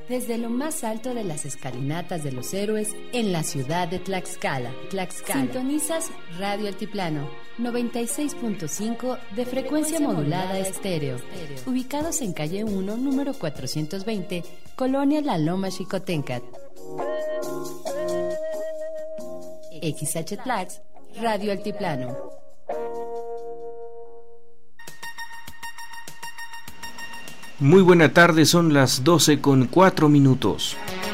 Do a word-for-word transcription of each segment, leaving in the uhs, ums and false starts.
Desde lo más alto de las escalinatas de los héroes en la ciudad de Tlaxcala. Tlaxcala. Sintonizas Radio Altiplano, noventa y seis punto cinco de frecuencia modulada estéreo. Ubicados en calle uno, número cuatrocientos veinte, Colonia La Loma Xicoténcat. X H Tlax, Radio Altiplano. Muy buena tarde, son las doce con cuatro minutos.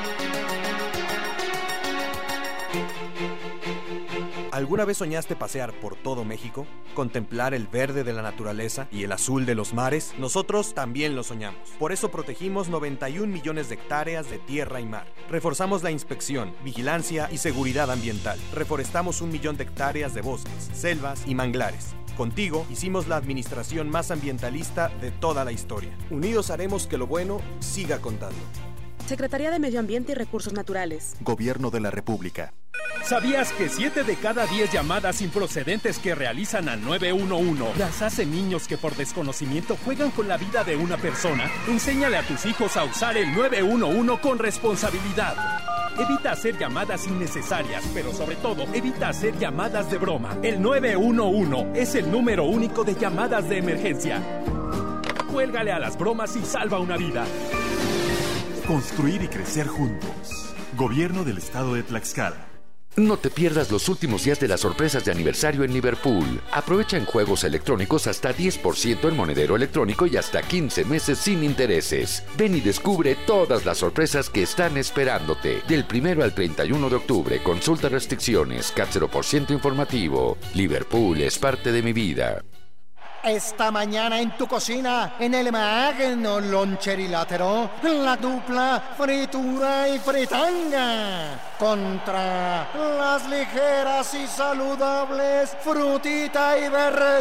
¿Alguna vez soñaste pasear por todo México? ¿Contemplar el verde de la naturaleza y el azul de los mares? Nosotros también lo soñamos. Por eso protegimos noventa y un millones de hectáreas de tierra y mar. Reforzamos la inspección, vigilancia y seguridad ambiental. Reforestamos un millón de hectáreas de bosques, selvas y manglares. Contigo hicimos la administración más ambientalista de toda la historia. Unidos haremos que lo bueno siga contando. Secretaría de Medio Ambiente y Recursos Naturales. Gobierno de la República. ¿Sabías que siete de cada diez llamadas improcedentes que realizan al nueve uno uno las hacen niños que por desconocimiento juegan con la vida de una persona? Enséñale a tus hijos a usar el nueve uno uno con responsabilidad. Evita hacer llamadas innecesarias, pero sobre todo, evita hacer llamadas de broma. El nueve uno uno es el número único de llamadas de emergencia. Cuélgale a las bromas y salva una vida. Construir y crecer juntos. Gobierno del Estado de Tlaxcala. No te pierdas los últimos días de las sorpresas de aniversario en Liverpool. Aprovecha en juegos electrónicos hasta diez por ciento en monedero electrónico y hasta quince meses sin intereses. Ven y descubre todas las sorpresas que están esperándote. Del primero al treinta y uno de octubre, consulta restricciones, C A T cero por ciento informativo. Liverpool es parte de mi vida. Esta mañana en tu cocina, en el magno loncherilátero, la dupla fritura y fritanga contra las ligeras y saludables frutita y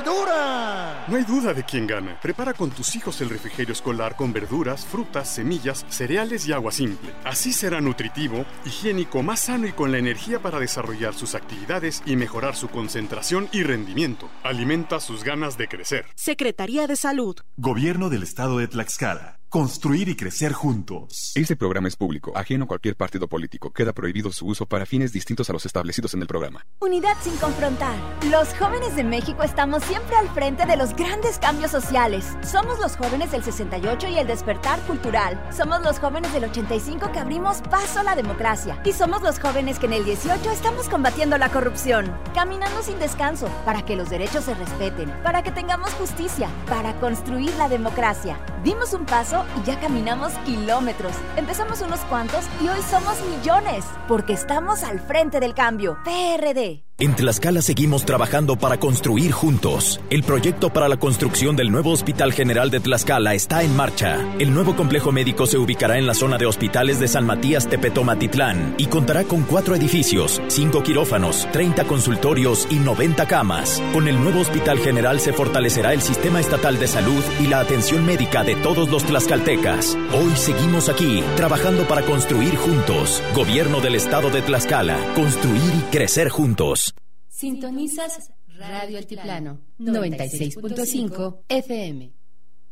verdura. No hay duda de quién gana. Prepara con tus hijos el refrigerio escolar con verduras, frutas, semillas, cereales y agua simple. Así será nutritivo, higiénico, más sano y con la energía para desarrollar sus actividades y mejorar su concentración y rendimiento. Alimenta sus ganas de crecer. Secretaría de Salud. Gobierno del Estado de Tlaxcala. Construir y crecer juntos. Este programa es público, ajeno a cualquier partido político. Queda prohibido su uso para fines distintos a los establecidos en el programa. Unidad sin confrontar. Los jóvenes de México estamos siempre al frente de los grandes cambios sociales. Somos los jóvenes del sesenta y ocho y el despertar cultural. Somos los jóvenes del ochenta y cinco que abrimos paso a la democracia. Y somos los jóvenes que en el dieciocho estamos combatiendo la corrupción. Caminando sin descanso para que los derechos se respeten, para que tengamos justicia, para construir la democracia. Dimos un paso y ya caminamos kilómetros. Empezamos unos cuantos y hoy somos millones, porque estamos al frente del cambio. P R D. En Tlaxcala seguimos trabajando para construir juntos. El proyecto para la construcción del nuevo Hospital General de Tlaxcala está en marcha. El nuevo complejo médico se ubicará en la zona de hospitales de San Matías Tepetomatitlán y contará con cuatro edificios, cinco quirófanos, treinta consultorios y noventa camas. Con el nuevo Hospital General se fortalecerá el sistema estatal de salud y la atención médica de todos los tlaxcaltecas. Hoy seguimos aquí, trabajando para construir juntos. Gobierno del Estado de Tlaxcala. Construir y crecer juntos. Sintonizas Radio Altiplano, noventa y seis punto cinco F M.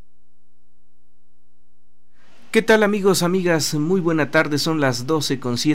¿Qué tal, amigos, amigas? Muy buena tarde, son las doce con siete.